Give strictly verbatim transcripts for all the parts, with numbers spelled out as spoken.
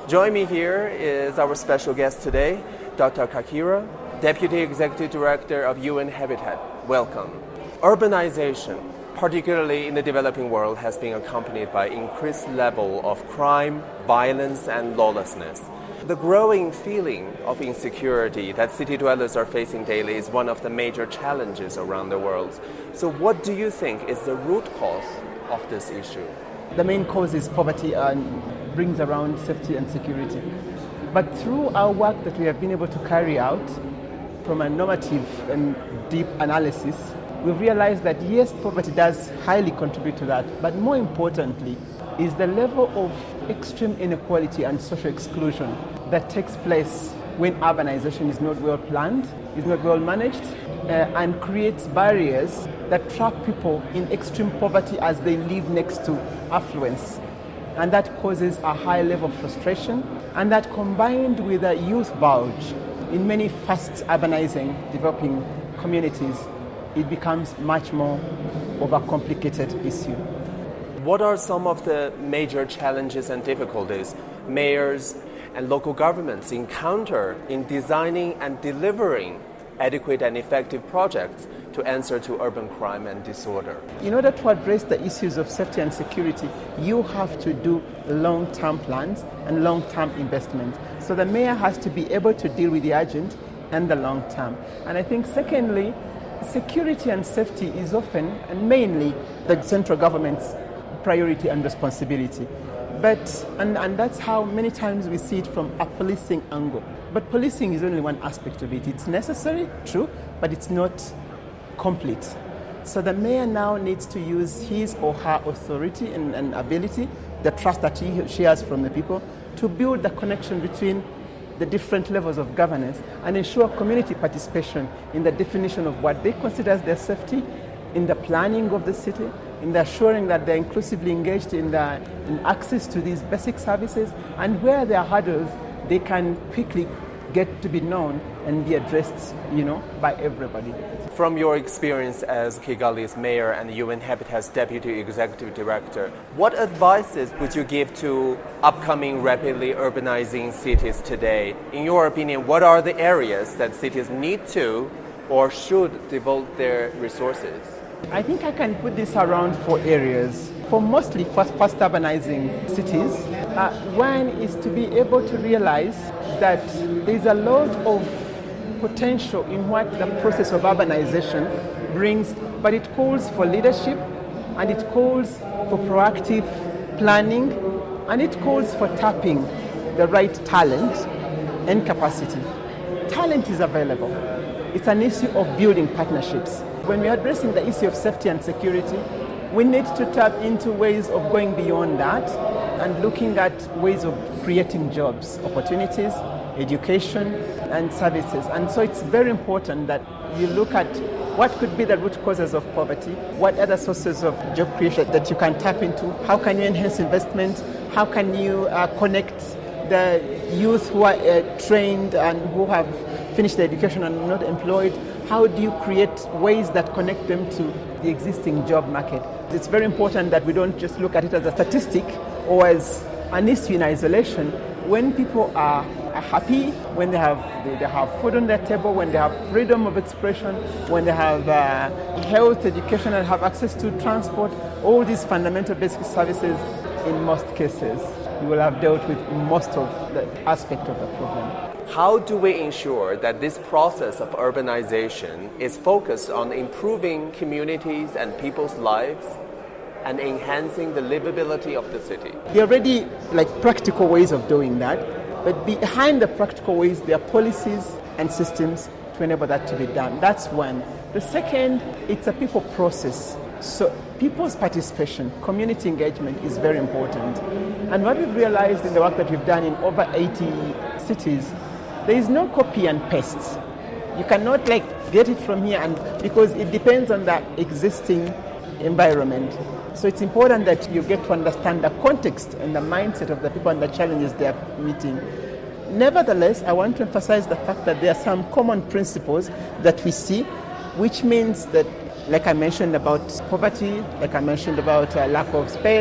Join me here is our special guest today, Doctor Kakira, Deputy Executive Director of U N Habitat. Welcome. Urbanization, particularly in the developing world, has been accompanied by increased level of crime, violence, and lawlessness. The growing feeling of insecurity that city dwellers are facing daily is one of the major challenges around the world. So what do you think is the root cause of this issue? The main cause is poverty and brings around safety and security. But through our work that we have been able to carry out from a normative and deep analysis, we've realized that yes, poverty does highly contribute to that, but more importantly is the level of extreme inequality and social exclusion that takes place when urbanization is not well planned, is not well managed, uh, and creates barriers that trap people in extreme poverty as they live next to affluence. And that causes a high level of frustration, and that combined with a youth bulge in many fast urbanizing developing communities, it becomes much more of a complicated issue. What are some of the major challenges and difficulties mayors and local governments encounter in designing and delivering adequate and effective projects to answer to urban crime and disorder? In order to address the issues of safety and security, you have to do long-term plans and long-term investments. So the mayor has to be able to deal with the urgent and the long term. And I think secondly, security and safety is often and mainly the central government's priority and responsibility. But, and, and that's how many times we see it from a policing angle. But policing is only one aspect of it. It's necessary, true, but it's not complete. So the mayor now needs to use his or her authority and, and ability, the trust that he, she has from the people, to build the connection between the different levels of governance and ensure community participation in the definition of what they consider as their safety, in the planning of the city, in the assuring that they're inclusively engaged in, the, in access to these basic services, and where there are hurdles, they can quickly get to be known and be addressed, you know, by everybody. From your experience as Kigali's mayor and U N Habitat's deputy executive director, what advices would you give to upcoming rapidly urbanizing cities today? In your opinion, what are the areas that cities need to or should devote their resources? I think I can put this around four areas. For mostly fast, fast urbanizing cities, uh, one is to be able to realize that there's a lot of potential in what the process of urbanization brings, but it calls for leadership, and it calls for proactive planning, and it calls for tapping the right talent and capacity. Talent is available. It's an issue of building partnerships. When we're addressing the issue of safety and security, we need to tap into ways of going beyond that and looking at ways of creating jobs, opportunities, education, and services. And so it's very important that you look at what could be the root causes of poverty, what other sources of job creation that you can tap into, how can you enhance investment, how can you uh, connect the youth who are uh, trained and who have finished their education and not employed, how do you create ways that connect them to the existing job market? It's very important that we don't just look at it as a statistic or as an issue in isolation. When people are, are happy, when they have they, they have food on their table, when they have freedom of expression, when they have uh, health, education, and have access to transport, all these fundamental basic services, in most cases, you will have dealt with most of the aspect of the problem. How do we ensure that this process of urbanization is focused on improving communities and people's lives and enhancing the livability of the city? There are already like practical ways of doing that, but behind the practical ways, there are policies and systems to enable that to be done. That's one. The second, it's a people process. So people's participation, community engagement is very important. And what we've realized in the work that we've done in over eighty cities, there is no copy and paste. You cannot like get it from here, and because it depends on the existing environment. So it's important that you get to understand the context and the mindset of the people and the challenges they are meeting. Nevertheless, I want to emphasize the fact that there are some common principles that we see, which means that, like I mentioned about poverty, like I mentioned about uh, lack of space,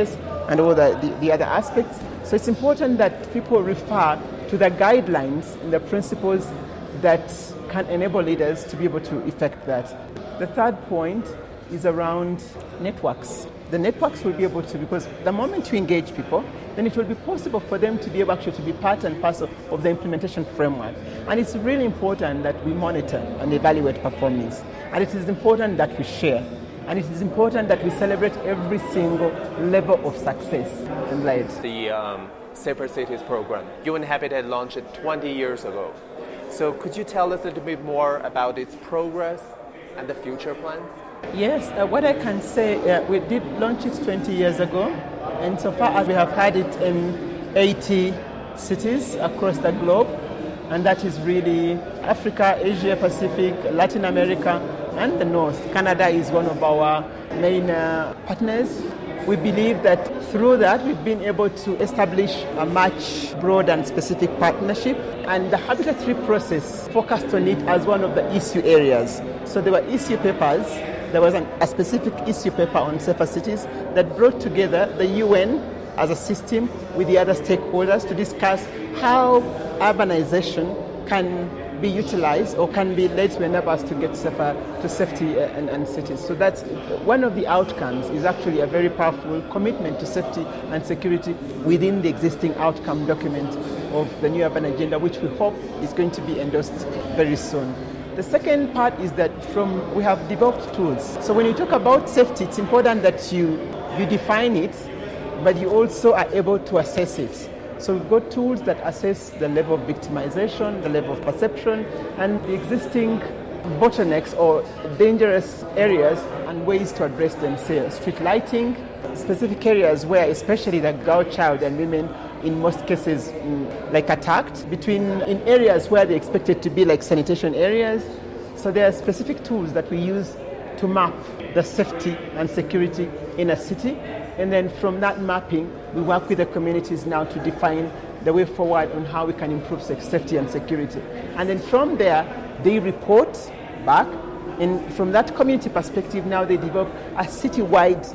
and all the, the, the other aspects. So it's important that people refer to the guidelines and the principles that can enable leaders to be able to effect that. The third point is around networks. The networks will be able to, because the moment you engage people, then it will be possible for them to be able actually to be part and parcel of the implementation framework. And it's really important that we monitor and evaluate performance. And it is important that we share. And it is important that we celebrate every single level of success in Blade. The um, Safer Cities program, U N Habitat launched it twenty years ago. So could you tell us a little bit more about its progress and the future plans? Yes, uh, what I can say, uh, we did launch it twenty years ago, and so far as we have had it in eighty cities across the globe, and that is really Africa, Asia Pacific, Latin America, and the North. Canada is one of our main uh, partners. We believe that through that we've been able to establish a much broad and specific partnership, and the Habitat three process focused on it as one of the issue areas. So there were issue papers. There was an, a specific issue paper on safer cities that brought together the U N as a system with the other stakeholders to discuss how urbanization can be utilized or can be led to enable us to get safer to safety and, and cities. So that's one of the outcomes is actually a very powerful commitment to safety and security within the existing outcome document of the new urban agenda, which we hope is going to be endorsed very soon. The second part is that from we have developed tools. So when you talk about safety, it's important that you you define it, but you also are able to assess it. So we've got tools that assess the level of victimization, the level of perception, and the existing bottlenecks or dangerous areas and ways to address them. Say street lighting, specific areas where especially the girl child and women in most cases mm, like attacked, between in areas where they're expected to be like sanitation areas. So there are specific tools that we use to map the safety and security in a city. And then from that mapping, we work with the communities now to define the way forward on how we can improve safety and security. And then from there, they report back. And from that community perspective, now they develop a city-wide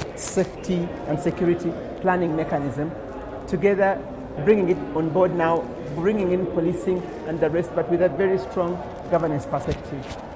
safety and security planning mechanism, together bringing it on board now, bringing in policing and the rest, but with a very strong governance perspective.